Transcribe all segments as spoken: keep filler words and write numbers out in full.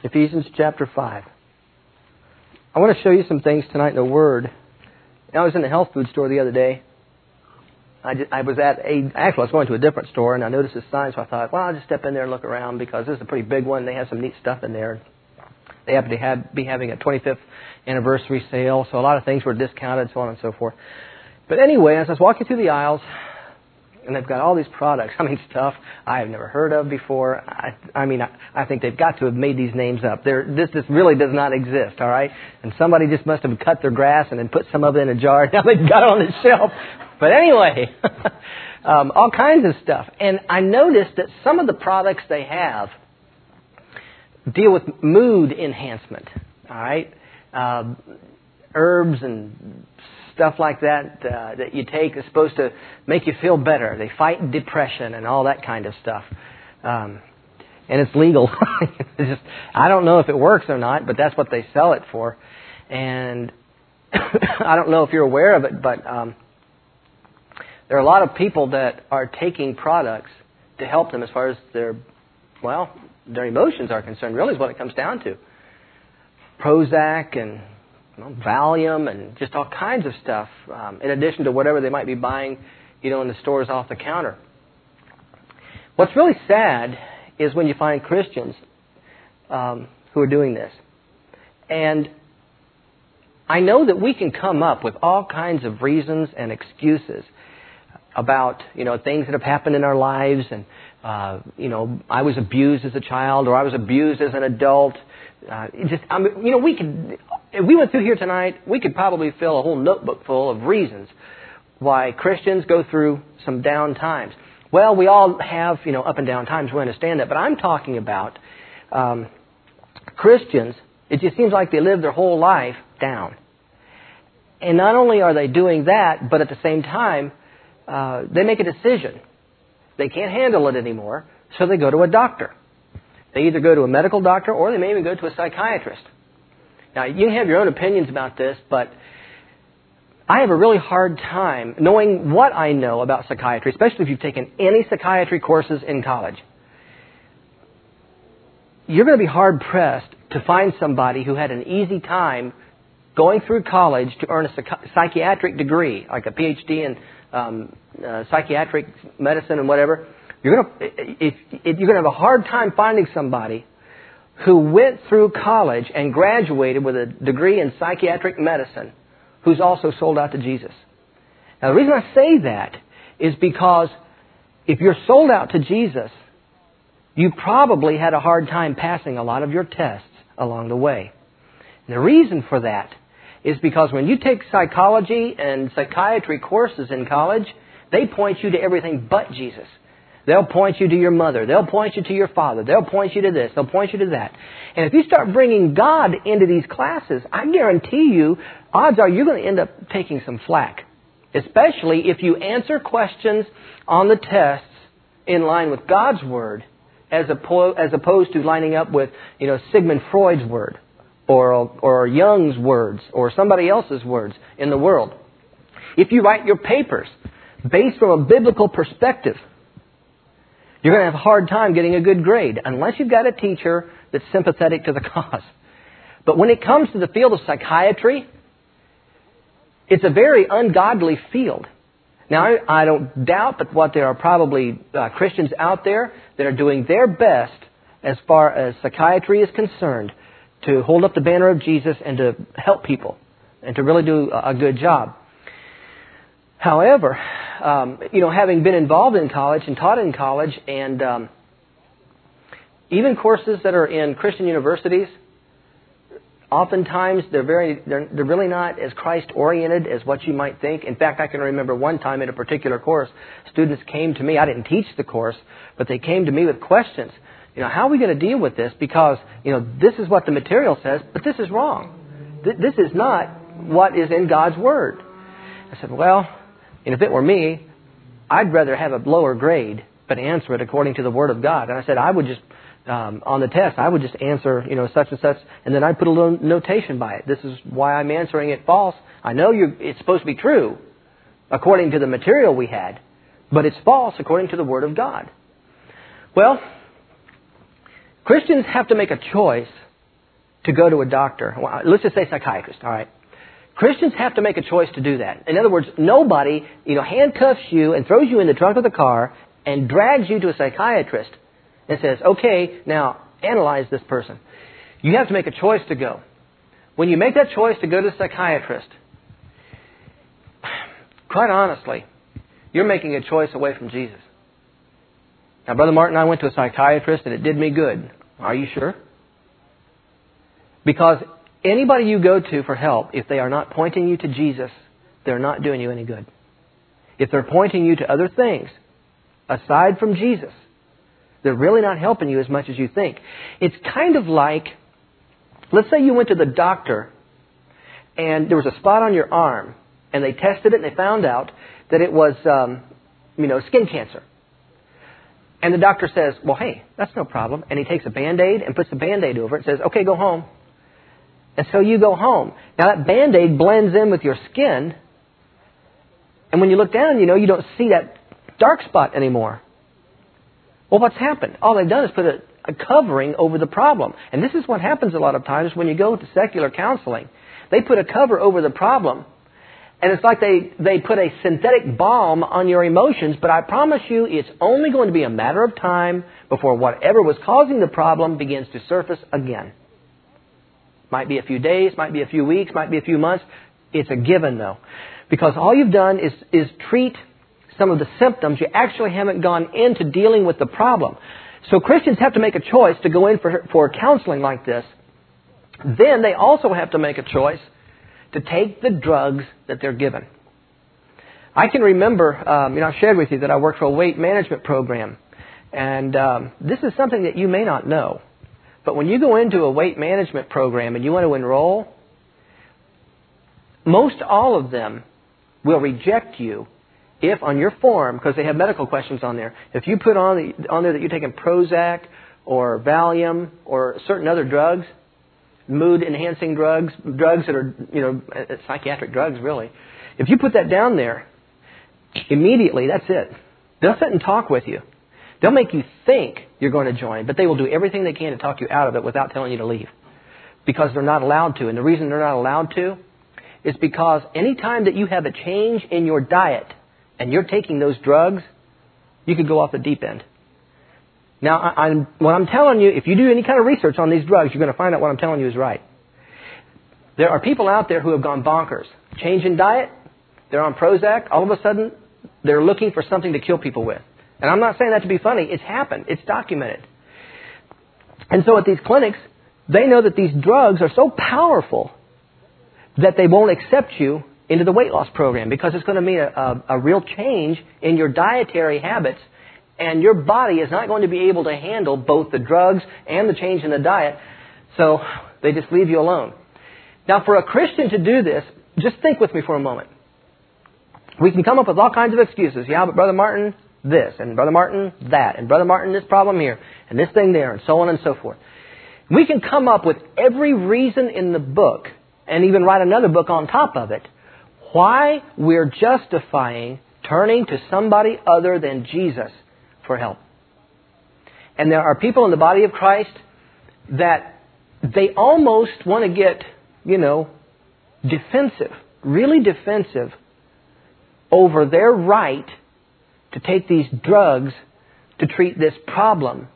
Ephesians chapter five. I want to show you some things tonight in the Word. I was in the health food store the other day. I, just, I was at a, actually I was going to a different store and I noticed this sign, so I thought, well, I'll just step in there and look around because this is a pretty big one. They have some neat stuff in there. They happen to have, be having a twenty-fifth anniversary sale, so a lot of things were discounted, so on and so forth. But anyway, as I was walking through the aisles, and they've got all these products, I mean, stuff I have never heard of before. I, I mean, I, I think they've got to have made these names up. They're, this, this really does not exist, all right? And somebody just must have cut their grass and then put some of it in a jar. Now they've got it on the shelf. But anyway, um, all kinds of stuff. And I noticed that some of the products they have deal with mood enhancement, all right? Uh, herbs and stuff like that uh, that you take is supposed to make you feel better. They fight depression and all that kind of stuff. Um, and it's legal. It's just, I don't know if it works or not, but that's what they sell it for. And I don't know if you're aware of it, but um, there are a lot of people that are taking products to help them as far as their, well, their emotions are concerned, really is what it comes down to. Prozac and well, Valium and just all kinds of stuff, um, in addition to whatever they might be buying, you know, in the stores off the counter. What's really sad is when you find Christians um, who are doing this. And I know that we can come up with all kinds of reasons and excuses about, you know, things that have happened in our lives. And, uh, you know, I was abused as a child or I was abused as an adult. Uh, it just, I mean, you know, we could, if we went through here tonight, we could probably fill a whole notebook full of reasons why Christians go through some down times. Well, we all have, you know, up and down times. We understand that. But I'm talking about um, Christians. It just seems like they live their whole life down. And not only are they doing that, but at the same time, uh, they make a decision. They can't handle it anymore, so they go to a doctor. They either go to a medical doctor or they may even go to a psychiatrist. Now, you can have your own opinions about this, but I have a really hard time knowing what I know about psychiatry, especially if you've taken any psychiatry courses in college. You're going to be hard-pressed to find somebody who had an easy time going through college to earn a psych- psychiatric degree, like a P H D in um, uh, psychiatric medicine and whatever. You're going to, if, if you're going to have a hard time finding somebody who went through college and graduated with a degree in psychiatric medicine who's also sold out to Jesus. Now, the reason I say that is because if you're sold out to Jesus, you probably had a hard time passing a lot of your tests along the way. And the reason for that is because when you take psychology and psychiatry courses in college, they point you to everything but Jesus. They'll point you to your mother. They'll point you to your father. They'll point you to this. They'll point you to that. And if you start bringing God into these classes, I guarantee you, odds are you're going to end up taking some flack. Especially if you answer questions on the tests in line with God's Word as, oppo- as opposed to lining up with, you know, Sigmund Freud's word or, or Jung's words or somebody else's words in the world. If you write your papers based from a biblical perspective, you're going to have a hard time getting a good grade unless you've got a teacher that's sympathetic to the cause. But when it comes to the field of psychiatry, it's a very ungodly field. Now, I, I don't doubt but what there are probably uh, Christians out there that are doing their best as far as psychiatry is concerned to hold up the banner of Jesus and to help people and to really do a, a good job. However, um, you know, having been involved in college and taught in college and um, even courses that are in Christian universities, oftentimes they're very they're, they're really not as Christ-oriented as what you might think. In fact, I can remember one time in a particular course, students came to me. I didn't teach the course, but they came to me with questions. You know, how are we going to deal with this? Because, you know, this is what the material says, but this is wrong. Th- this is not what is in God's Word. I said, well, and if it were me, I'd rather have a lower grade, but answer it according to the Word of God. And I said, I would just, um, on the test, I would just answer, you know, such and such, and then I'd put a little notation by it. This is why I'm answering it false. I know you it's supposed to be true according to the material we had, but it's false according to the Word of God. Well, Christians have to make a choice to go to a doctor. Well, let's just say psychiatrist, all right? Christians have to make a choice to do that. In other words, nobody, you know, handcuffs you and throws you in the trunk of the car and drags you to a psychiatrist and says, okay, now analyze this person. You have to make a choice to go. When you make that choice to go to a psychiatrist, quite honestly, you're making a choice away from Jesus. Now, Brother Martin and I went to a psychiatrist and it did me good. Are you sure? Because anybody you go to for help, if they are not pointing you to Jesus, they're not doing you any good. If they're pointing you to other things, aside from Jesus, they're really not helping you as much as you think. It's kind of like, let's say you went to the doctor and there was a spot on your arm and they tested it and they found out that it was, um, you know, skin cancer. And the doctor says, well, hey, that's no problem. And he takes a Band-Aid and puts a Band-Aid over it and says, okay, go home. And so you go home. Now that Band-Aid blends in with your skin. And when you look down, you know, you don't see that dark spot anymore. Well, what's happened? All they've done is put a, a covering over the problem. And this is what happens a lot of times when you go to secular counseling. They put a cover over the problem. And it's like they, they put a synthetic balm on your emotions. But I promise you, it's only going to be a matter of time before whatever was causing the problem begins to surface again. Might be a few days, might be a few weeks, might be a few months. It's a given, though. Because all you've done is, is treat some of the symptoms. You actually haven't gone into dealing with the problem. So Christians have to make a choice to go in for, for counseling like this. Then they also have to make a choice to take the drugs that they're given. I can remember, um, you know, I've shared with you that I worked for a weight management program. And um, this is something that you may not know. But when you go into a weight management program and you want to enroll, most all of them will reject you if on your form, because they have medical questions on there, if you put on, the, on there that you're taking Prozac or Valium or certain other drugs, mood-enhancing drugs, drugs that are, you know, psychiatric drugs, really. If you put that down there, immediately, that's it. They'll sit and talk with you. They'll make you think you're going to join, but they will do everything they can to talk you out of it without telling you to leave. Because they're not allowed to. And the reason they're not allowed to is because any time that you have a change in your diet and you're taking those drugs, you could go off the deep end. Now, I, I'm, what I'm telling you, if you do any kind of research on these drugs, you're going to find out what I'm telling you is right. There are people out there who have gone bonkers. Change in diet, they're on Prozac, all of a sudden, they're looking for something to kill people with. And I'm not saying that to be funny. It's happened. It's documented. And so at these clinics, they know that these drugs are so powerful that they won't accept you into the weight loss program because it's going to mean a, a, a real change in your dietary habits. And your body is not going to be able to handle both the drugs and the change in the diet. So they just leave you alone. Now, for a Christian to do this, just think with me for a moment. We can come up with all kinds of excuses. Yeah, but Brother Martin, this. And Brother Martin, that. And Brother Martin, this problem here. And this thing there. And so on and so forth. We can come up with every reason in the book, and even write another book on top of it, why we're justifying turning to somebody other than Jesus for help. And there are people in the body of Christ that they almost want to get, you know, defensive, really defensive over their right to take these drugs to treat this problem.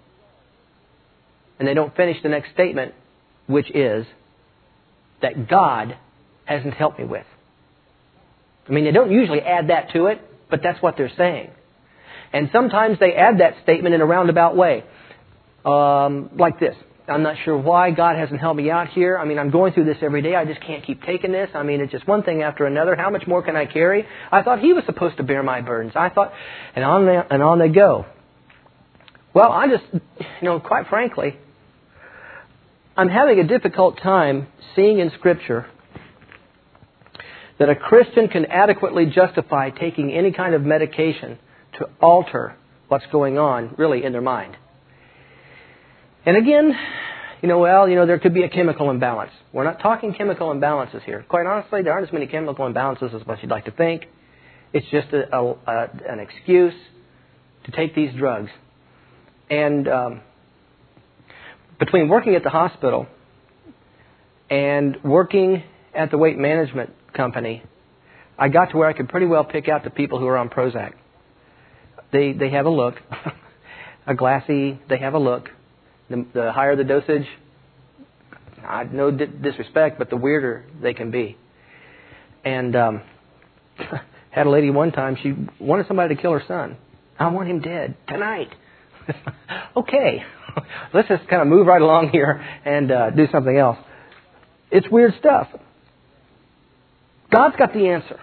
And they don't finish the next statement, which is that God hasn't helped me with. I mean, they don't usually add that to it, but that's what they're saying. And sometimes they add that statement in a roundabout way. Um, like this. I'm not sure why God hasn't helped me out here. I mean, I'm going through this every day. I just can't keep taking this. I mean, it's just one thing after another. How much more can I carry? I thought He was supposed to bear my burdens. I thought, and on they, and on they go. Well, I just, you know, quite frankly, I'm having a difficult time seeing in Scripture that a Christian can adequately justify taking any kind of medication to alter what's going on, really, in their mind. And again, you know, well, you know, there could be a chemical imbalance. We're not talking chemical imbalances here. Quite honestly, there aren't as many chemical imbalances as what you'd like to think. It's just a, a, a, an excuse to take these drugs. And um, between working at the hospital And working at the weight management company, I got to where I could pretty well pick out the people who are on Prozac. They they have a look, a glassy, they have a look. The, the higher the dosage, I no disrespect, but the weirder they can be. And um, had a lady one time, she wanted somebody to kill her son. I want him dead tonight. Okay, let's just kind of move right along here and uh, do something else. It's weird stuff. God's got the answer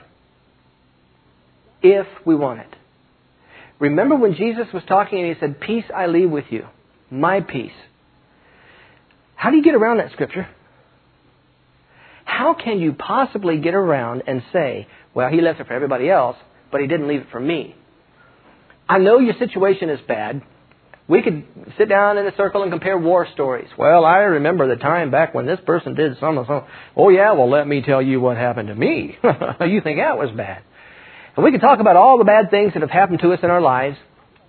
if we want it. Remember when Jesus was talking and He said, "Peace I leave with you, my peace." How do you get around that scripture? How can you possibly get around and say, well, He left it for everybody else, but He didn't leave it for me? I know your situation is bad. We could sit down in a circle and compare war stories. Well, I remember the time back when this person did some and some. Oh, yeah, well, let me tell you what happened to me. You think that was bad. And we can talk about all the bad things that have happened to us in our lives.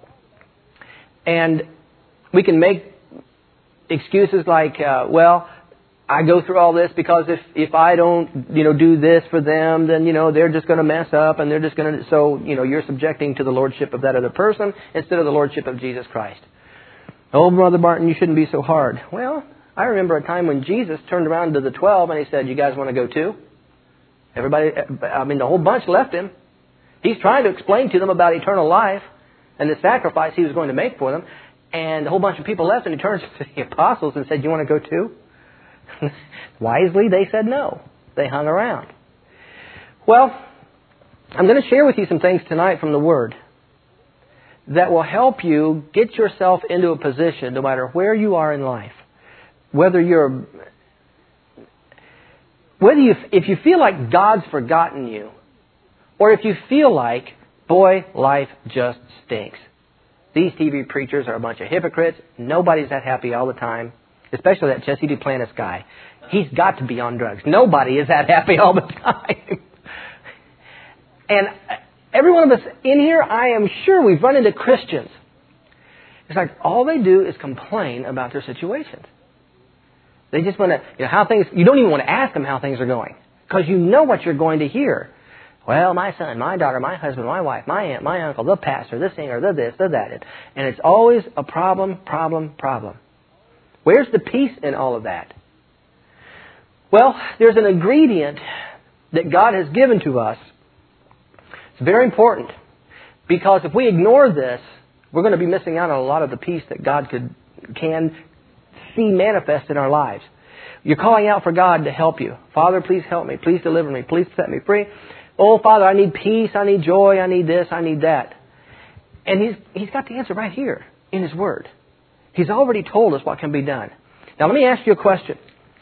And we can make excuses like, uh, well, I go through all this because if, if I don't, you know, do this for them, then, you know, they're just going to mess up and they're just going to, so, you know, you're subjecting to the lordship of that other person instead of the lordship of Jesus Christ. Oh, Brother Martin, you shouldn't be so hard. Well, I remember a time when Jesus turned around to the twelve and He said, you guys want to go too? Everybody, I mean, the whole bunch left Him. He's trying to explain to them about eternal life and the sacrifice He was going to make for them. And a whole bunch of people left and He turns to the apostles and said, you want to go too? Wisely, they said no. They hung around. Well, I'm going to share with you some things tonight from the Word that will help you get yourself into a position, no matter where you are in life, whether you're, whether you, if you feel like God's forgotten you, or if you feel like, boy, life just stinks. These T V preachers are a bunch of hypocrites. Nobody's that happy all the time. Especially that Jesse Duplantis guy. He's got to be on drugs. Nobody is that happy all the time. And every one of us in here, I am sure we've run into Christians. It's like all they do is complain about their situations. They just want to, you know, how things, you don't even want to ask them how things are going. Because you know what you're going to hear. Well, my son, my daughter, my husband, my wife, my aunt, my uncle, the pastor, the singer, the this, the that. And it's always a problem, problem, problem. Where's the peace in all of that? Well, there's an ingredient that God has given to us. It's very important. Because if we ignore this, we're going to be missing out on a lot of the peace that God could can see manifest in our lives. You're calling out for God to help you. Father, please help me. Please deliver me. Please set me free. Oh, Father, I need peace. I need joy. I need this. I need that. And He's He's got the answer right here in His Word. He's already told us what can be done. Now, let me ask you a question.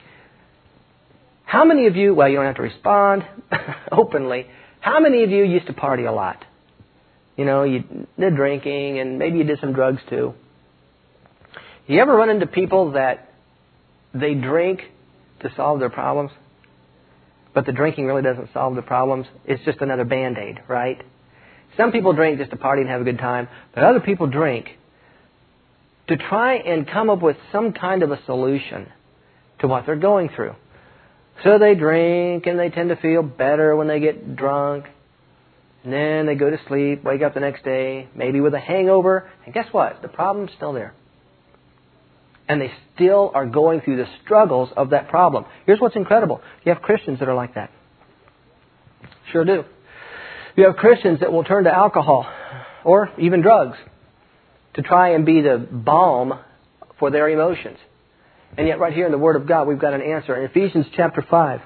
How many of you, well, you don't have to respond openly, how many of you used to party a lot? You know, you did drinking and maybe you did some drugs too. You ever run into people that they drink to solve their problems, but the drinking really doesn't solve the problems? It's just another Band-Aid, right? Some people drink just to party and have a good time, but other people drink to try and come up with some kind of a solution to what they're going through. So they drink and they tend to feel better when they get drunk. And then they go to sleep, wake up the next day, maybe with a hangover. And guess what? The problem's still there. And they still are going through the struggles of that problem. Here's what's incredible. You have Christians that are like that. Sure do. You have Christians that will turn to alcohol or even drugs to try and be the balm for their emotions. And yet right here in the Word of God, we've got an answer. In Ephesians chapter five,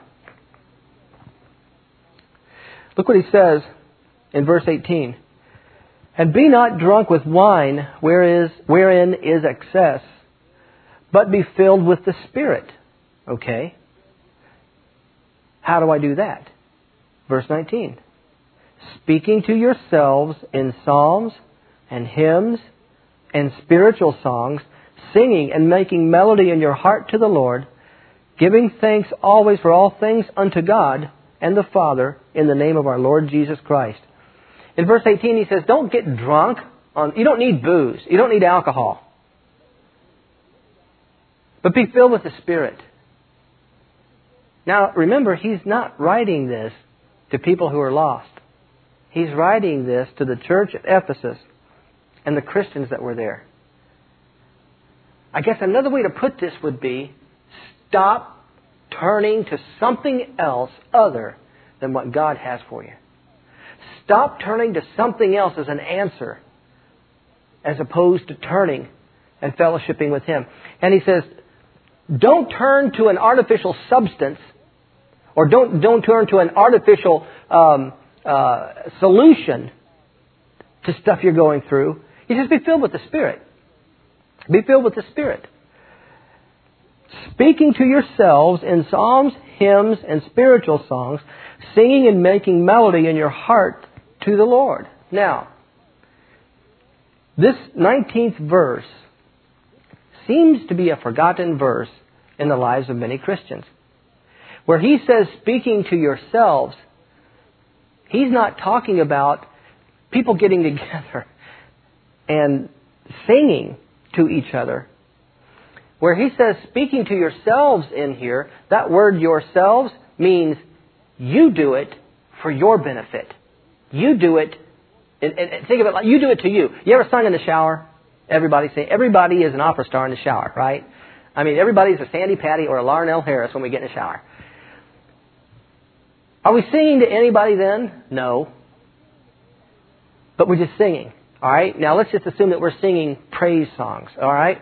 look what he says in verse eighteen. And be not drunk with wine, where is, wherein is excess, but be filled with the Spirit. Okay. How do I do that? Verse nineteen. Speaking to yourselves in psalms and hymns and spiritual songs, singing and making melody in your heart to the Lord, giving thanks always for all things unto God and the Father in the name of our Lord Jesus Christ. In verse eighteen he says, don't get drunk. On, you don't need booze. You don't need alcohol. But be filled with the Spirit. Now, remember, he's not writing this to people who are lost. He's writing this to the church at Ephesus and the Christians that were there. I guess another way to put this would be, stop turning to something else other than what God has for you. Stop turning to something else as an answer, as opposed to turning and fellowshipping with Him. And he says, don't turn to an artificial substance, or don't don't turn to an artificial um, uh, solution to stuff you're going through. He says, be filled with the Spirit. Be filled with the Spirit. Speaking to yourselves in psalms, hymns, and spiritual songs, singing and making melody in your heart to the Lord. Now, this nineteenth verse seems to be a forgotten verse in the lives of many Christians. Where he says, speaking to yourselves, he's not talking about people getting together and singing to each other. Where he says, speaking to yourselves in here, that word yourselves means you do it for your benefit. You do it, and, and think of it like you do it to you. You ever sung in the shower? Everybody say, everybody is an opera star in the shower, right? I mean, everybody's a Sandy Patty or a Larnell Harris when we get in the shower. Are we singing to anybody then? No. But we're just singing. All right? Now let's just assume that we're singing praise songs. All right?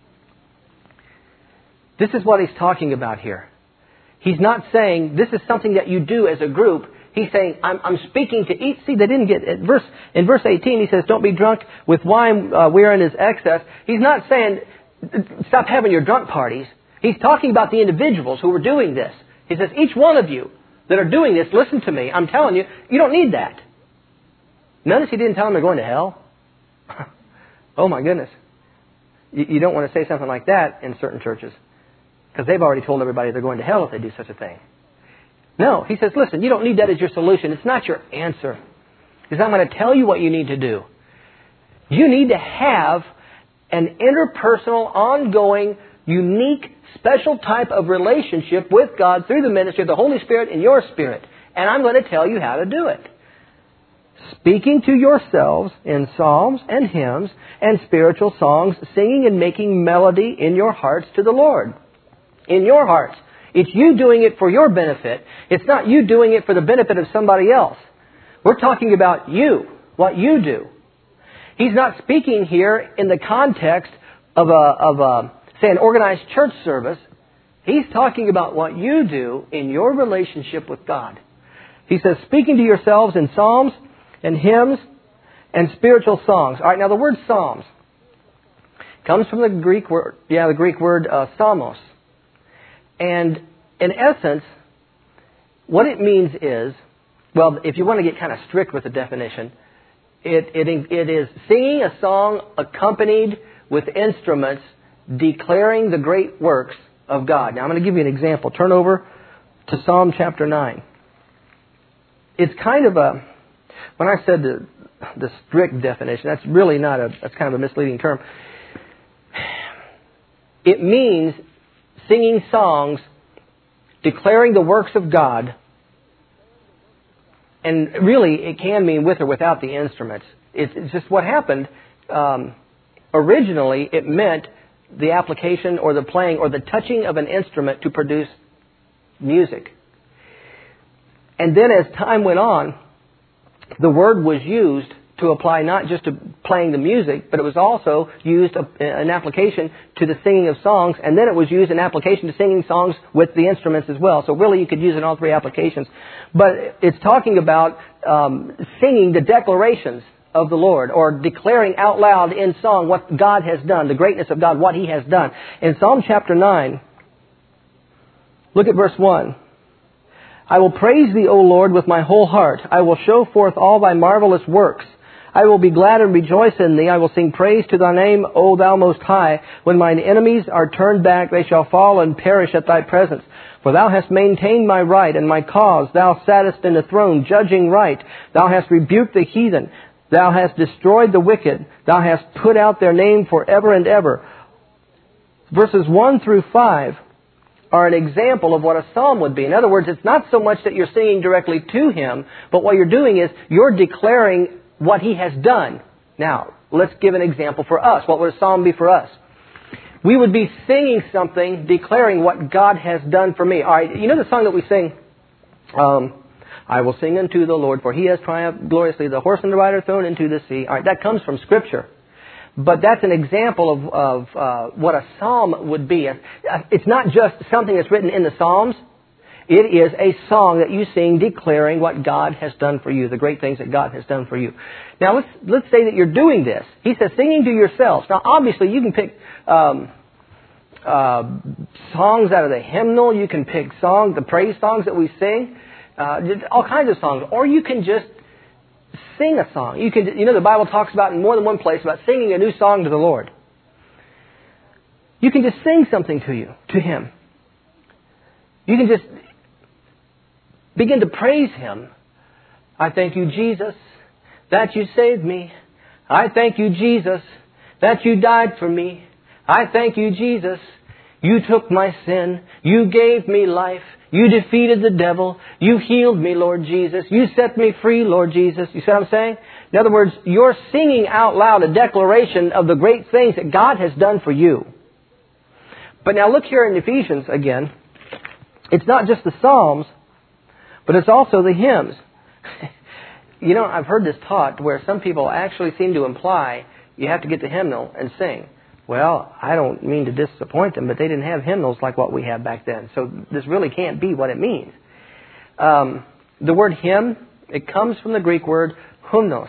This is what he's talking about here. He's not saying this is something that you do as a group. He's saying, I'm, I'm speaking to each. See, they didn't get it. Verse, in verse eighteen, he says, don't be drunk with wine uh, wherein is excess. He's not saying, stop having your drunk parties. He's talking about the individuals who were doing this. He says, each one of you that are doing this, listen to me. I'm telling you, you don't need that. Notice he didn't tell them they're going to hell. Oh my goodness. You, you don't want to say something like that in certain churches, because they've already told everybody they're going to hell if they do such a thing. No, he says, listen, you don't need that as your solution. It's not your answer. He says, I'm going to tell you what you need to do. You need to have an interpersonal, ongoing, unique, special type of relationship with God through the ministry of the Holy Spirit in your spirit. And I'm going to tell you how to do it. Speaking to yourselves in psalms and hymns and spiritual songs, singing and making melody in your hearts to the Lord. In your hearts. It's you doing it for your benefit. It's not you doing it for the benefit of somebody else. We're talking about you, what you do. He's not speaking here in the context of a, of a, say, an organized church service. He's talking about what you do in your relationship with God. He says, speaking to yourselves in psalms and hymns and spiritual songs. All right, now the word psalms comes from the Greek word, yeah, the Greek word uh, psalmos. And in essence, what it means is, well, if you want to get kind of strict with the definition, it, it, it is singing a song accompanied with instruments declaring the great works of God. Now I'm going to give you an example. Turn over to Psalm chapter nine. It's kind of a, when I said the, the strict definition, that's really not a, that's kind of a misleading term. It means singing songs, declaring the works of God, and really it can mean with or without the instruments. It's, it's just what happened. Um, originally, it meant the application or the playing or the touching of an instrument to produce music. And then as time went on, the word was used to apply not just to playing the music, but it was also used an application to the singing of songs, and then it was used an application to singing songs with the instruments as well. So really you could use it in all three applications. But it's talking about um, singing the declarations of the Lord, or declaring out loud in song what God has done, the greatness of God, what He has done. In Psalm chapter nine, look at verse one. I will praise Thee, O Lord, with my whole heart. I will show forth all Thy marvelous works. I will be glad and rejoice in Thee. I will sing praise to Thy name, O Thou Most High. When mine enemies are turned back, they shall fall and perish at Thy presence. For Thou hast maintained my right and my cause. Thou sattest in the throne, judging right. Thou hast rebuked the heathen. Thou hast destroyed the wicked. Thou hast put out their name forever and ever. Verses one through five are an example of what a psalm would be. In other words, it's not so much that you're singing directly to Him, but what you're doing is you're declaring what He has done. Now, let's give an example for us. What would a psalm be for us? We would be singing something, declaring what God has done for me. All right, you know the song that we sing? Um, I will sing unto the Lord, for He has triumphed gloriously, the horse and the rider thrown into the sea. All right, that comes from Scripture. But that's an example of, of uh, what a psalm would be. It's not just something that's written in the Psalms. It is a song that you sing declaring what God has done for you, the great things that God has done for you. Now, let's let's say that you're doing this. He says singing to yourselves. Now, obviously, you can pick um, uh, songs out of the hymnal. You can pick songs, the praise songs that we sing, uh, all kinds of songs. Or you can just sing a song. You can, you know, the Bible talks about in more than one place about singing a new song to the Lord. You can just sing something to you, to Him. You can just begin to praise Him. I thank you, Jesus, that you saved me. I thank you, Jesus, that you died for me. I thank you, Jesus, you took my sin. You gave me life. You defeated the devil. You healed me, Lord Jesus. You set me free, Lord Jesus. You see what I'm saying? In other words, you're singing out loud a declaration of the great things that God has done for you. But now look here in Ephesians again. It's not just the Psalms, but it's also the hymns. You know, I've heard this taught where some people actually seem to imply you have to get the hymnal and sing. Well, I don't mean to disappoint them, but they didn't have hymnals like what we have back then. So this really can't be what it means. Um, the word hymn, it comes from the Greek word hymnos.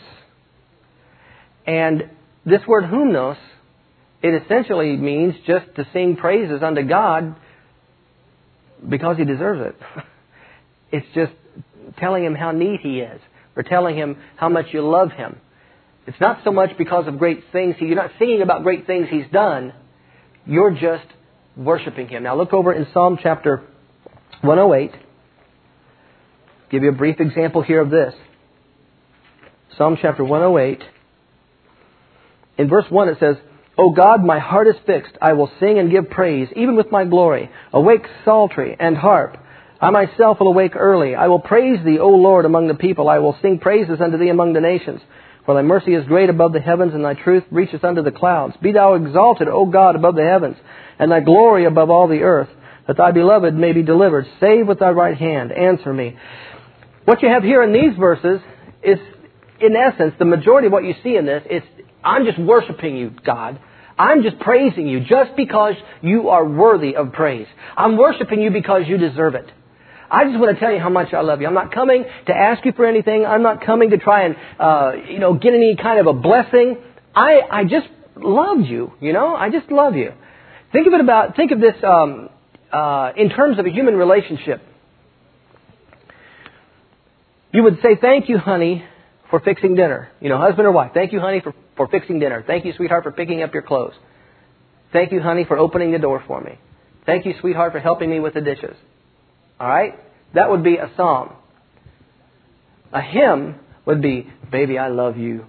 And this word hymnos, it essentially means just to sing praises unto God because He deserves it. It's just telling Him how neat He is, or telling Him how much you love Him. It's not so much because of great things. You're not singing about great things He's done. You're just worshiping Him. Now look over in Psalm chapter one oh eight. Give you a brief example here of this. Psalm chapter one oh eight. In verse one it says, O God, my heart is fixed. I will sing and give praise, even with my glory. Awake psaltery and harp. I myself will awake early. I will praise Thee, O Lord, among the people. I will sing praises unto Thee among the nations. For Thy mercy is great above the heavens, and Thy truth reacheth unto the clouds. Be Thou exalted, O God, above the heavens, and Thy glory above all the earth, that Thy beloved may be delivered. Save with Thy right hand. Answer me. What you have here in these verses is, in essence, the majority of what you see in this is, I'm just worshiping You, God. I'm just praising You just because You are worthy of praise. I'm worshiping You because You deserve it. I just want to tell you how much I love You. I'm not coming to ask You for anything. I'm not coming to try and, uh, you know, get any kind of a blessing. I, I just love You, you know. I just love You. Think of it about, think of this um, uh, in terms of a human relationship. You would say, thank you, honey, for fixing dinner. You know, husband or wife. Thank you, honey, for, for fixing dinner. Thank you, sweetheart, for picking up your clothes. Thank you, honey, for opening the door for me. Thank you, sweetheart, for helping me with the dishes. All right? That would be a psalm. A hymn would be, baby, I love you.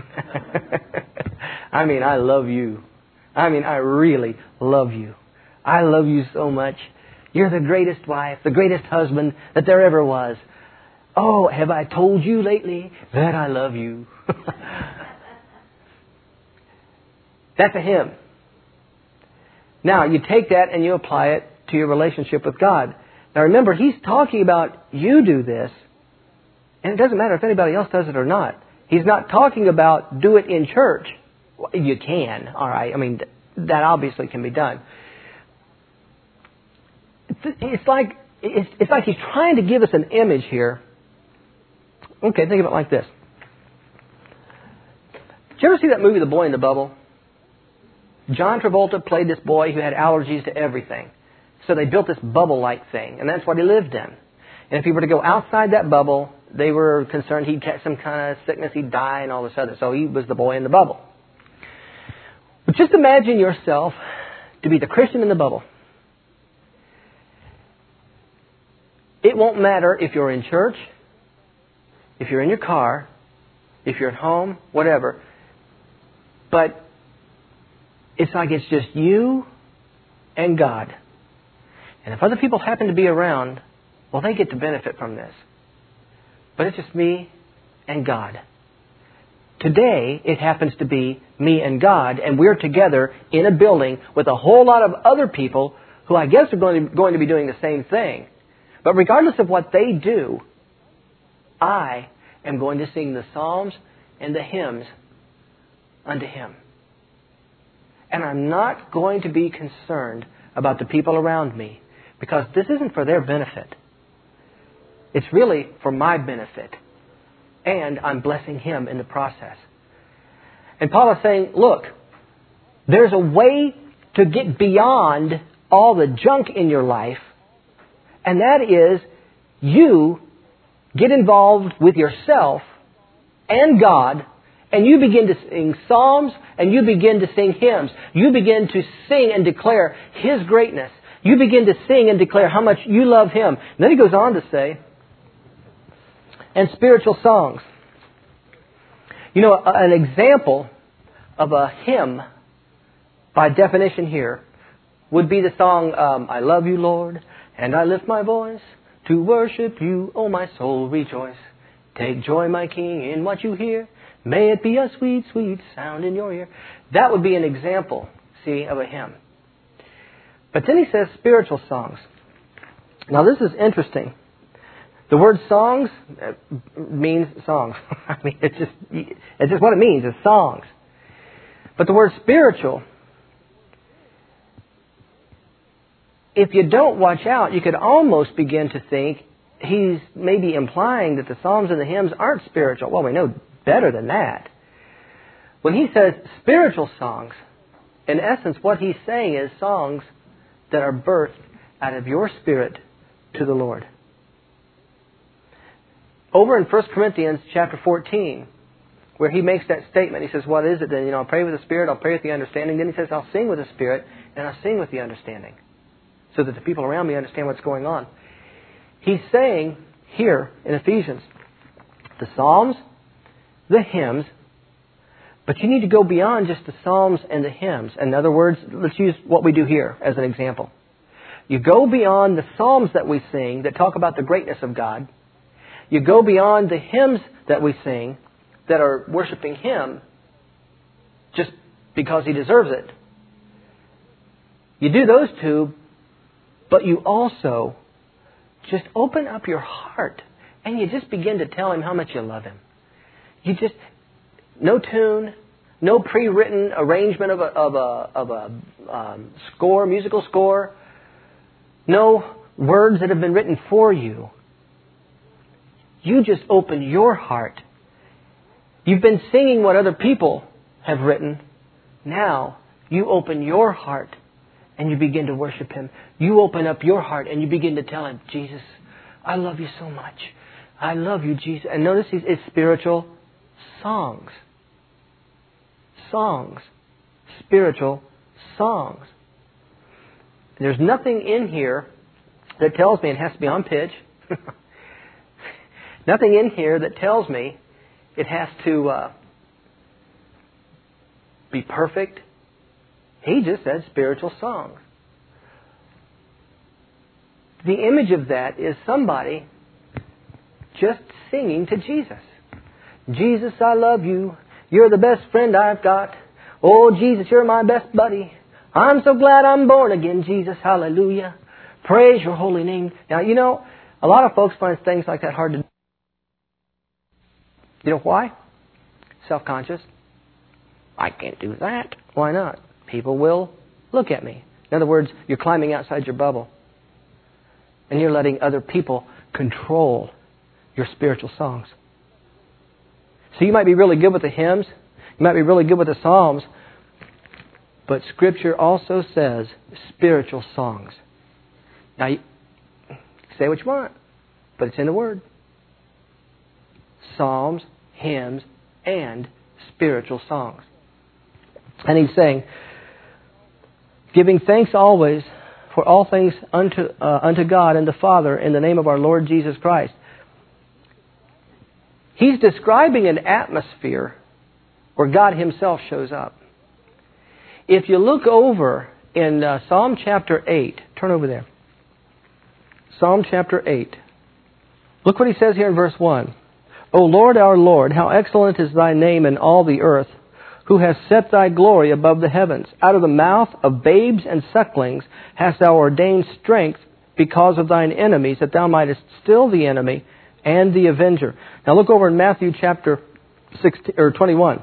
I mean, I love you. I mean, I really love you. I love you so much. You're the greatest wife, the greatest husband that there ever was. Oh, have I told you lately that I love you? That's a hymn. Now, you take that and you apply it to your relationship with God. Now remember, He's talking about you do this, and it doesn't matter if anybody else does it or not. He's not talking about do it in church. Well, you can, all right. I mean, that obviously can be done. It's, it's like it's, it's like He's trying to give us an image here. Okay, think of it like this. Did you ever see that movie, The Boy in the Bubble? John Travolta played this boy who had allergies to everything. So they built this bubble-like thing, and that's what he lived in. And if he were to go outside that bubble, they were concerned he'd catch some kind of sickness, he'd die, and all this other. So he was the boy in the bubble. But just imagine yourself to be the Christian in the bubble. It won't matter if you're in church, if you're in your car, if you're at home, whatever. But it's like it's just you and God. And if other people happen to be around, well, they get to benefit from this. But it's just me and God. Today, it happens to be me and God, and we're together in a building with a whole lot of other people who I guess are going to, going to be doing the same thing. But regardless of what they do, I am going to sing the psalms and the hymns unto Him. And I'm not going to be concerned about the people around me, because this isn't for their benefit. It's really for my benefit. And I'm blessing Him in the process. And Paul is saying, look, there's a way to get beyond all the junk in your life, and that is you get involved with yourself and God, and you begin to sing psalms, and you begin to sing hymns. You begin to sing and declare His greatness. You begin to sing and declare how much you love Him. And then he goes on to say, and spiritual songs. You know, an example of a hymn, by definition here, would be the song, um, I love you, Lord, and I lift my voice to worship you, oh my soul, rejoice. Take joy, my King, in what you hear. May it be a sweet, sweet sound in your ear. That would be an example, see, of a hymn. But then he says spiritual songs. Now this is interesting. The word songs means songs. I mean, it's just, it's just what it means, it's songs. But the word spiritual, if you don't watch out, you could almost begin to think he's maybe implying that the psalms and the hymns aren't spiritual. Well, we know better than that. When he says spiritual songs, in essence, what he's saying is songs that are birthed out of your spirit to the Lord. Over in First Corinthians chapter fourteen, where he makes that statement, he says, what is it then? You know, I'll pray with the Spirit, I'll pray with the understanding. Then he says, I'll sing with the Spirit, and I'll sing with the understanding, so that the people around me understand what's going on. He's saying here in Ephesians, the psalms, the hymns, but you need to go beyond just the psalms and the hymns. In other words, let's use what we do here as an example. You go beyond the psalms that we sing that talk about the greatness of God. You go beyond the hymns that we sing that are worshiping Him just because He deserves it. You do those two, but you also just open up your heart and you just begin to tell Him how much you love Him. You just, no tune, no pre-written arrangement of a, of a, of a um, score, musical score, no words that have been written for you. You just open your heart. You've been singing what other people have written. Now you open your heart and you begin to worship Him. You open up your heart and you begin to tell Him, Jesus, I love you so much. I love you, Jesus. And notice it's spiritual songs. Songs. Spiritual songs. There's nothing in here that tells me it has to be on pitch. Nothing in here that tells me it has to uh, be perfect. He just said spiritual songs. The image of that is somebody just singing to Jesus. Jesus, I love you. You're the best friend I've got. Oh, Jesus, you're my best buddy. I'm so glad I'm born again, Jesus. Hallelujah. Praise your holy name. Now, you know, a lot of folks find things like that hard to do. You know why? Self-conscious. I can't do that. Why not? People will look at me. In other words, you're climbing outside your bubble. And you're letting other people control your spiritual songs. So you might be really good with the hymns. You might be really good with the psalms. But Scripture also says spiritual songs. Now, you say what you want, but it's in the Word. Psalms, hymns, and spiritual songs. And he's saying, giving thanks always for all things unto, uh, unto God and the Father in the name of our Lord Jesus Christ. He's describing an atmosphere where God Himself shows up. If you look over in uh, Psalm chapter eight, turn over there. Psalm chapter eight. Look what he says here in verse one. O Lord, our Lord, how excellent is thy name in all the earth, who has set thy glory above the heavens. Out of the mouth of babes and sucklings hast thou ordained strength because of thine enemies, that thou mightest still the enemy and the avenger. Now look over in Matthew chapter sixteen, or twenty-one.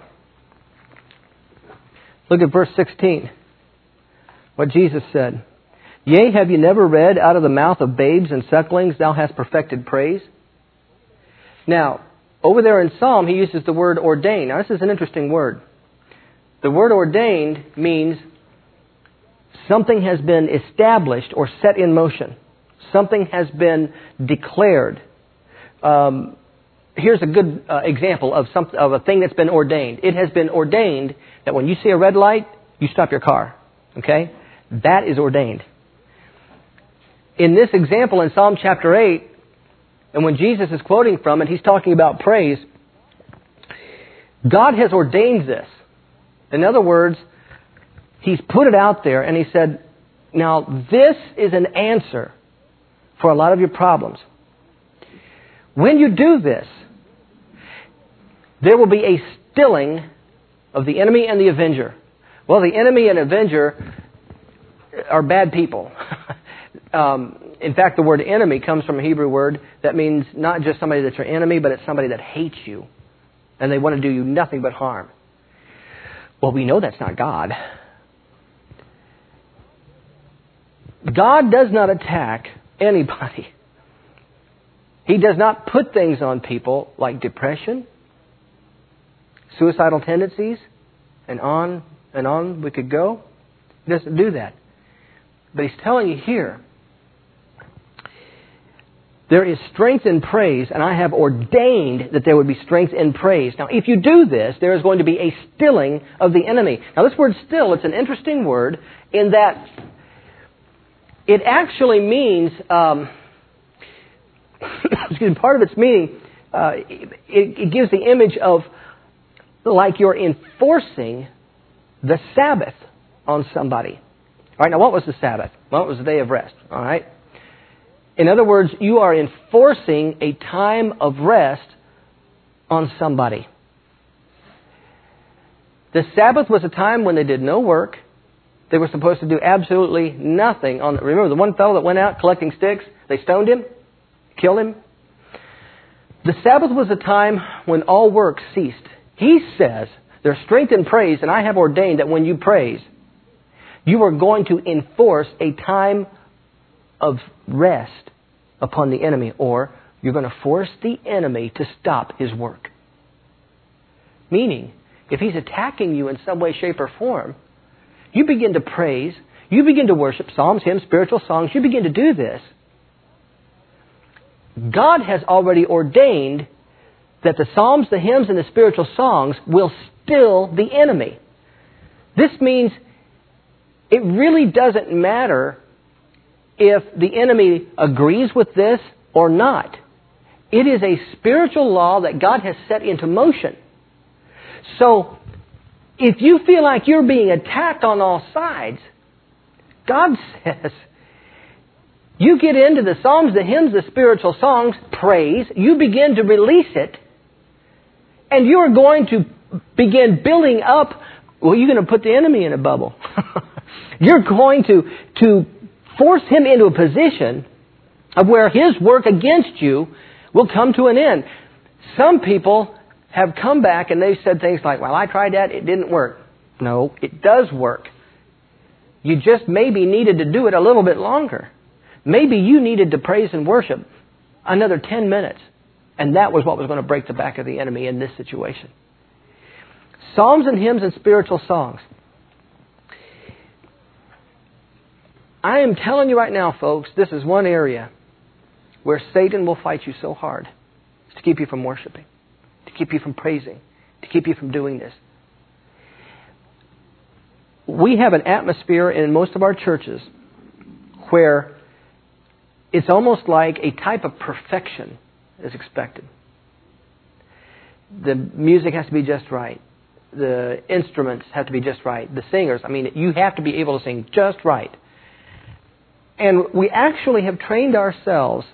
Look at verse sixteen. What Jesus said. Yea, have you never read, out of the mouth of babes and sucklings thou hast perfected praise? Now, over there in Psalm, he uses the word ordain. Now, this is an interesting word. The word ordained means something has been established or set in motion. Something has been declared. Um, here's a good uh, example of, some, of a thing that's been ordained. It has been ordained that when you see a red light, you stop your car. Okay? That is ordained. In this example in Psalm chapter eight, and when Jesus is quoting from it, he's talking about praise. God has ordained this. In other words, He's put it out there and He said, now this is an answer for a lot of your problems. When you do this, there will be a stilling of the enemy and the avenger. Well, the enemy and avenger are bad people. um, in fact, the word enemy comes from a Hebrew word that means not just somebody that's your enemy, but it's somebody that hates you. And they want to do you nothing but harm. Well, we know that's not God. God does not attack anybody. He does not put things on people like depression, suicidal tendencies, and on and on we could go. He doesn't do that. But He's telling you here, there is strength in praise, and I have ordained that there would be strength in praise. Now, if you do this, there is going to be a stilling of the enemy. Now, this word still, it's an interesting word in that it actually means, um, excuse me, part of its meaning, uh, it, it gives the image of like you're enforcing the Sabbath on somebody. All right, now what was the Sabbath? Well, it was the day of rest. All right. In other words, you are enforcing a time of rest on somebody. The Sabbath was a time when they did no work. They were supposed to do absolutely nothing. On remember the one fellow that went out collecting sticks? They stoned him, killed him. The Sabbath was a time when all work ceased. He says, there's strength in praise, and I have ordained that when you praise, you are going to enforce a time of rest upon the enemy, or you're going to force the enemy to stop his work. Meaning, if he's attacking you in some way, shape, or form, you begin to praise, you begin to worship, psalms, hymns, spiritual songs, you begin to do this. God has already ordained that the psalms, the hymns, and the spiritual songs will still the enemy. This means it really doesn't matter if the enemy agrees with this or not. It is a spiritual law that God has set into motion. So, if you feel like you're being attacked on all sides, God says, you get into the psalms, the hymns, the spiritual songs, praise, you begin to release it, and you're going to begin building up, well, you're going to put the enemy in a bubble. You're going to, to force him into a position of where his work against you will come to an end. Some people have come back and they've said things like, well, I tried that, it didn't work. No, it does work. You just maybe needed to do it a little bit longer. Maybe you needed to praise and worship another ten minutes. And that was what was going to break the back of the enemy in this situation. Psalms and hymns and spiritual songs. I am telling you right now, folks, this is one area where Satan will fight you so hard to keep you from worshiping, to keep you from praising, to keep you from doing this. We have an atmosphere in most of our churches where it's almost like a type of perfection is expected. The music has to be just right. The instruments have to be just right. The singers, I mean, you have to be able to sing just right. And we actually have trained ourselves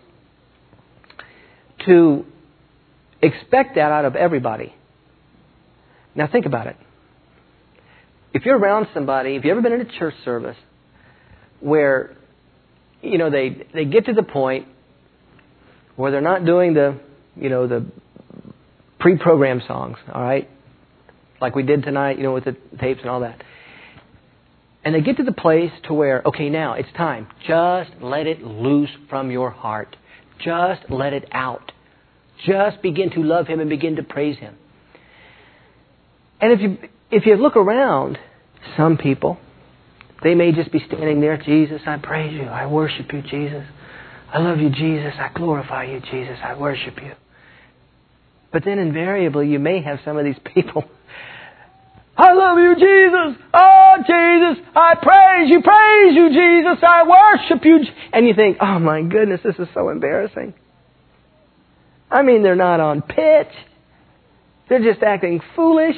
to expect that out of everybody. Now think about it. If you're around somebody, if you've ever been in a church service where, you know, they they get to the point where they're not doing the, you know, the pre-programmed songs, all right, like we did tonight, you know, with the tapes and all that. And they get to the place to where, okay, now it's time. Just let it loose from your heart. Just let it out. Just begin to love Him and begin to praise Him. And if you if you look around, some people, they may just be standing there, Jesus, I praise you. I worship you, Jesus. I love you, Jesus. I glorify you, Jesus. I worship you. But then invariably you may have some of these people, I love you, Jesus. Oh, Jesus, I praise you, praise you, Jesus. I worship you. And you think, oh my goodness, this is so embarrassing. I mean, they're not on pitch. They're just acting foolish.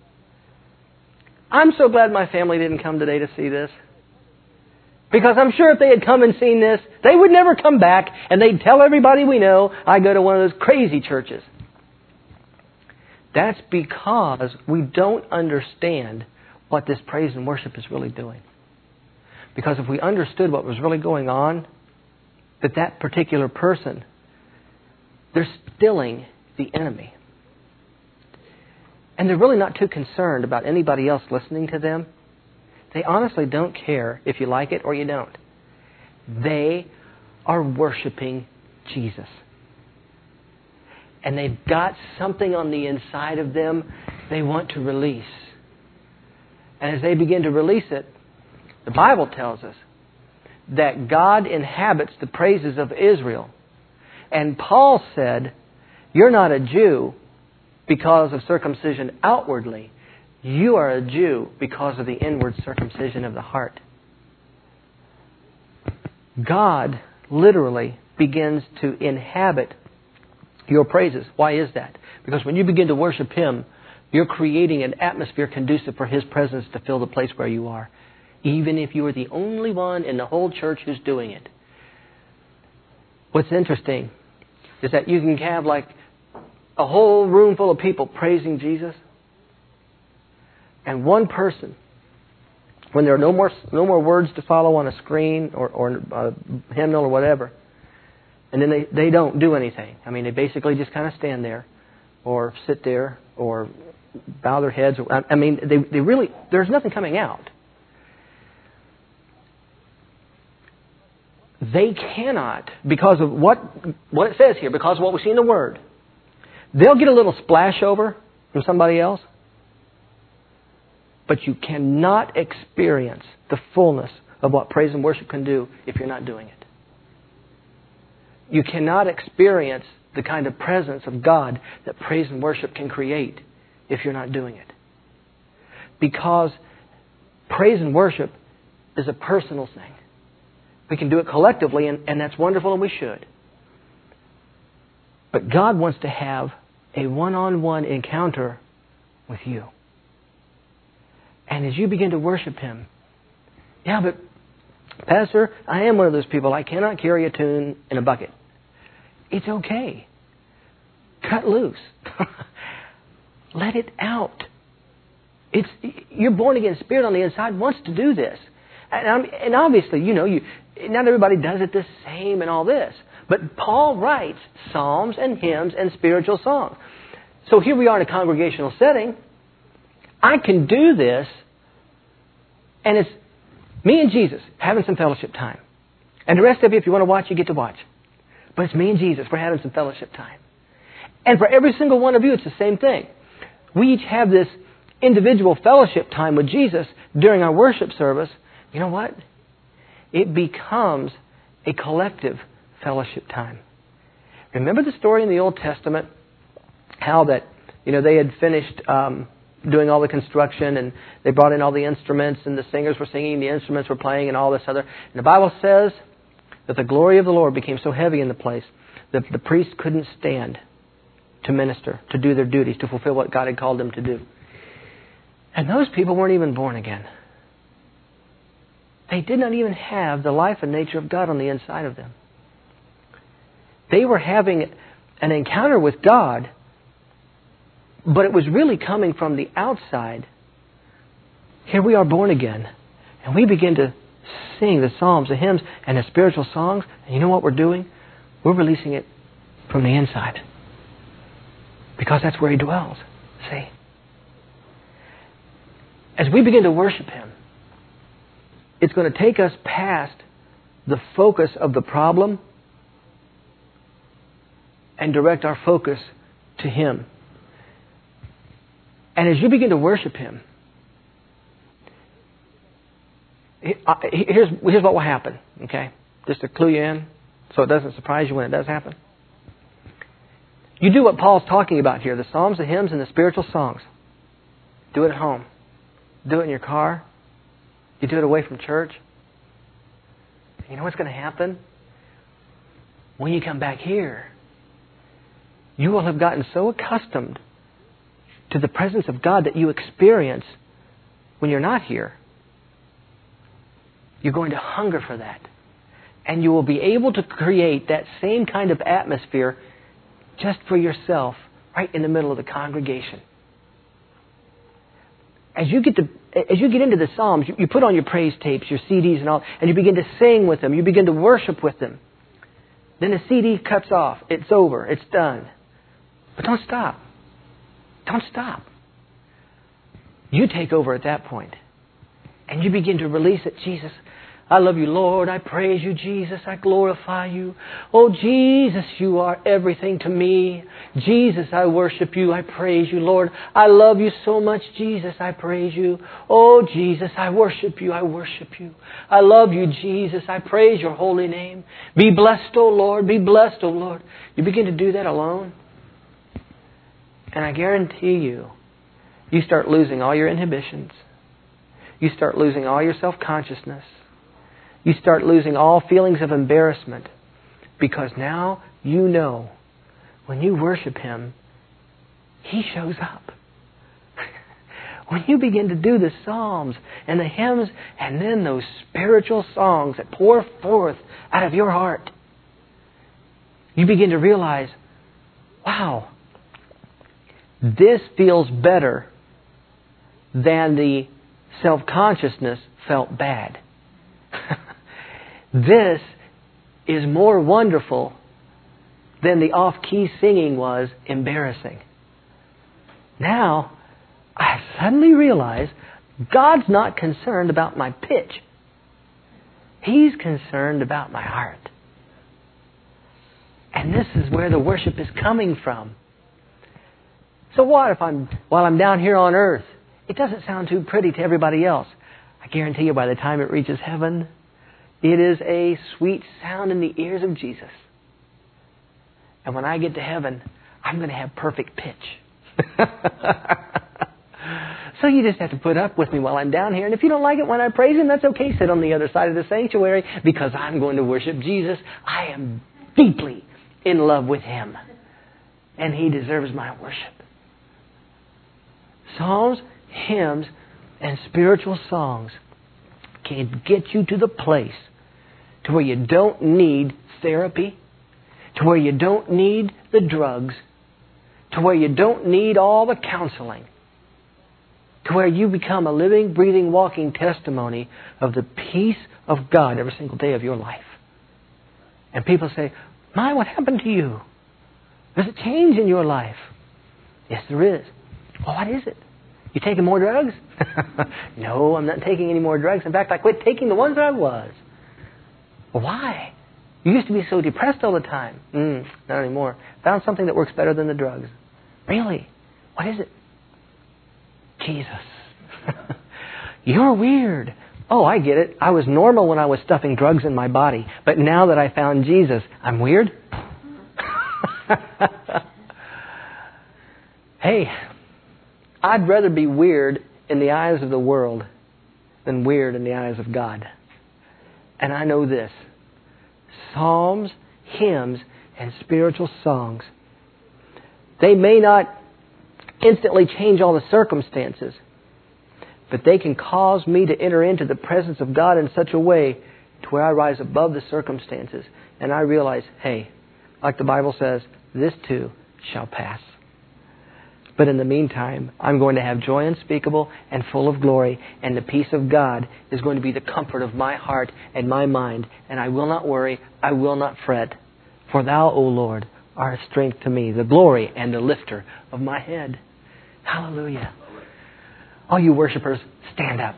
I'm so glad my family didn't come today to see this. Because I'm sure if they had come and seen this, they would never come back and they'd tell everybody we know, I go to one of those crazy churches. That's because we don't understand what this praise and worship is really doing. Because if we understood what was really going on, that that particular person, they're stilling the enemy. And they're really not too concerned about anybody else listening to them. They honestly don't care if you like it or you don't. They are worshiping Jesus. And they've got something on the inside of them they want to release. And as they begin to release it, the Bible tells us that God inhabits the praises of Israel. And Paul said, you're not a Jew because of circumcision outwardly. You are a Jew because of the inward circumcision of the heart. God literally begins to inhabit your praises. Why is that? Because when you begin to worship Him, you're creating an atmosphere conducive for His presence to fill the place where you are. Even if you are the only one in the whole church who's doing it. What's interesting is that you can have like a whole room full of people praising Jesus. And one person, when there are no more no more words to follow on a screen or, or a hymnal or whatever, and then they, they don't do anything. I mean, they basically just kind of stand there or sit there or bow their heads. I mean, they, they really, there's nothing coming out. They cannot, because of what what it says here, because of what we see in the Word, they'll get a little splash over from somebody else, but you cannot experience the fullness of what praise and worship can do if you're not doing it. You cannot experience the kind of presence of God that praise and worship can create if you're not doing it. Because praise and worship is a personal thing. We can do it collectively, and, and that's wonderful, and we should. But God wants to have a one-on-one encounter with you. And as you begin to worship Him, yeah, but Pastor, I am one of those people. I cannot carry a tune in a bucket. It's okay. Cut loose. Let it out. It's your born again spirit on the inside wants to do this, and, I'm, and obviously, you know, you not everybody does it the same and all this. But Paul writes psalms and hymns and spiritual songs. So here we are in a congregational setting. I can do this, and it's me and Jesus having some fellowship time. And the rest of you, if you want to watch, you get to watch. But it's me and Jesus. We're having some fellowship time. And for every single one of you, it's the same thing. We each have this individual fellowship time with Jesus during our worship service. You know what? It becomes a collective fellowship time. Remember the story in the Old Testament? How that, you know, they had finished um, doing all the construction and they brought in all the instruments and the singers were singing, the instruments were playing and all this other. And the Bible says that the glory of the Lord became so heavy in the place that the priests couldn't stand to minister, to do their duties, to fulfill what God had called them to do. And those people weren't even born again. they did not even have the life and nature of God on the inside of them. They were having an encounter with God, but it was really coming from the outside. Here we are born again, and we begin to sing the psalms, the hymns, and the spiritual songs. And you know what we're doing? We're releasing it from the inside. Because that's where He dwells. See? As we begin to worship Him, it's going to take us past the focus of the problem and direct our focus to Him. And as you begin to worship Him, here's, here's what will happen, okay? Just to clue you in, so it doesn't surprise you when it does happen. You do what Paul's talking about here, the psalms, the hymns, and the spiritual songs. Do it at home. Do it in your car. You do it away from church. You know what's going to happen? When you come back here, you will have gotten so accustomed to the presence of God that you experience when you're not here. You're going to hunger for that. And you will be able to create that same kind of atmosphere just for yourself, right in the middle of the congregation. As you get to, as you get into the Psalms, you, you put on your praise tapes, your C Ds and all, and you begin to sing with them. You begin to worship with them. Then the C D cuts off. It's over. It's done. But don't stop. Don't stop. You take over at that point. And you begin to release it. Jesus, I love you, Lord. I praise you, Jesus. I glorify you. Oh, Jesus, you are everything to me. Jesus, I worship you. I praise you, Lord. I love you so much, Jesus. I praise you. Oh, Jesus, I worship you. I worship you. I love you, Jesus. I praise your holy name. Be blessed, oh Lord. Be blessed, oh Lord. You begin to do that alone. And I guarantee you, you start losing all your inhibitions. You start losing all your self-consciousness. You start losing all feelings of embarrassment. Because now you know when you worship Him, He shows up. When you begin to do the psalms and the hymns and then those spiritual songs that pour forth out of your heart, you begin to realize, wow, this feels better than the self-consciousness felt bad. This is more wonderful than the off-key singing was embarrassing. Now, I suddenly realize God's not concerned about my pitch. He's concerned about my heart. And this is where the worship is coming from. So what if I'm, while I'm down here on earth, it doesn't sound too pretty to everybody else. I guarantee you by the time it reaches heaven, it is a sweet sound in the ears of Jesus. And when I get to heaven, I'm going to have perfect pitch. So you just have to put up with me while I'm down here. And if you don't like it when I praise Him, that's okay. Sit on the other side of the sanctuary because I'm going to worship Jesus. I am deeply in love with Him. And He deserves my worship. Psalms, hymns, and spiritual songs can get you to the place to where you don't need therapy, to where you don't need the drugs, to where you don't need all the counseling, to where you become a living, breathing, walking testimony of the peace of God every single day of your life. And people say, "My, what happened to you? There's a change in your life." Yes, there is. Well, what is it? You taking more drugs? No, I'm not taking any more drugs. In fact, I quit taking the ones that I was. Well, why? You used to be so depressed all the time. Mm, not anymore. Found something that works better than the drugs. Really? What is it? Jesus. You're weird. Oh, I get it. I was normal when I was stuffing drugs in my body. But now that I found Jesus, I'm weird? Hey, I'd rather be weird in the eyes of the world than weird in the eyes of God. And I know this. Psalms, hymns, and spiritual songs, they may not instantly change all the circumstances, but they can cause me to enter into the presence of God in such a way to where I rise above the circumstances and I realize, hey, like the Bible says, this too shall pass. But in the meantime, I'm going to have joy unspeakable and full of glory, and the peace of God is going to be the comfort of my heart and my mind, and I will not worry, I will not fret. For Thou, O Lord, art a strength to me, the glory and the lifter of my head. Hallelujah. All you worshipers, stand up.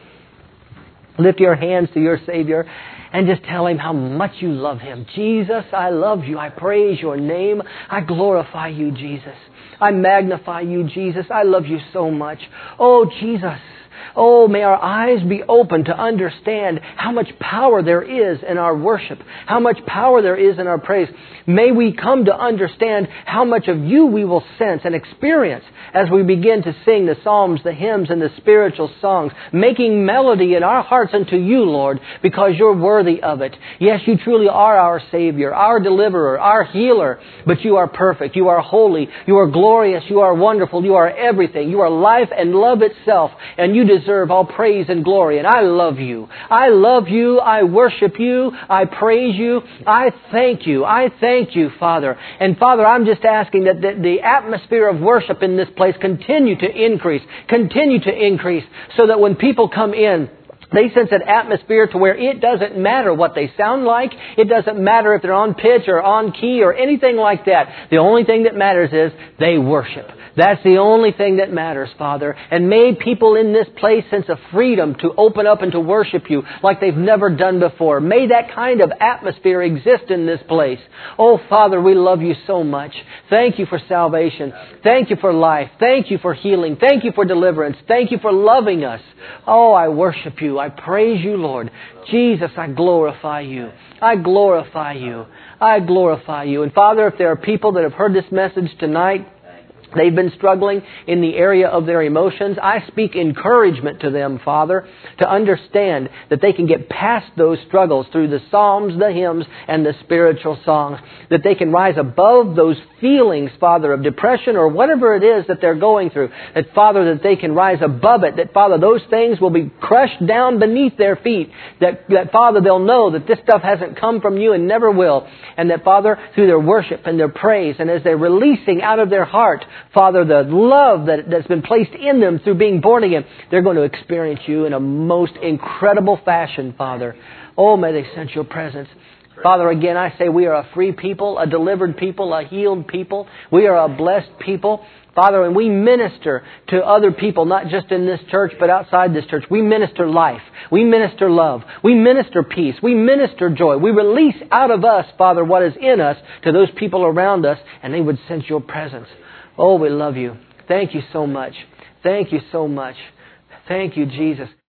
Lift your hands to your Savior and just tell Him how much you love Him. Jesus, I love You. I praise Your name. I glorify You, Jesus. I magnify You, Jesus. I love You so much. Oh, Jesus. Oh, may our eyes be open to understand how much power there is in our worship, how much power there is in our praise. May we come to understand how much of You we will sense and experience as we begin to sing the psalms, the hymns, and the spiritual songs, making melody in our hearts unto You, Lord, because You're worthy of it. Yes, You truly are our Savior, our deliverer, our healer, but You are perfect, You are holy, You are glorious, You are wonderful, You are everything. You are life and love itself, and You deserve all praise and glory. And I love You. I love You. I worship You. I praise You. I thank You. I thank You, Father. And Father, I'm just asking that the, the atmosphere of worship in this place continue to increase, continue to increase, so that when people come in, they sense an atmosphere to where it doesn't matter what they sound like. It doesn't matter if they're on pitch or on key or anything like that. The only thing that matters is they worship. That's the only thing that matters, Father. And may people in this place sense a freedom to open up and to worship You like they've never done before. May that kind of atmosphere exist in this place. Oh, Father, we love You so much. Thank You for salvation. Thank You for life. Thank You for healing. Thank You for deliverance. Thank You for loving us. Oh, I worship You. I praise You, Lord. Jesus, I glorify You. I glorify You. I glorify You. And Father, if there are people that have heard this message tonight, they've been struggling in the area of their emotions, I speak encouragement to them, Father, to understand that they can get past those struggles through the psalms, the hymns, and the spiritual songs. That they can rise above those feelings, Father, of depression or whatever it is that they're going through. That, Father, that they can rise above it. That, Father, those things will be crushed down beneath their feet. That, that Father, they'll know that this stuff hasn't come from You and never will. And that, Father, through their worship and their praise, and as they're releasing out of their heart, Father, the love that, that's been placed in them through being born again, they're going to experience You in a most incredible fashion, Father. Oh, may they sense Your presence. Father, again, I say we are a free people, a delivered people, a healed people. We are a blessed people. Father, and we minister to other people, not just in this church, but outside this church. We minister life. We minister love. We minister peace. We minister joy. We release out of us, Father, what is in us to those people around us, and they would sense Your presence. Oh, we love You. Thank You so much. Thank You so much. Thank You, Jesus.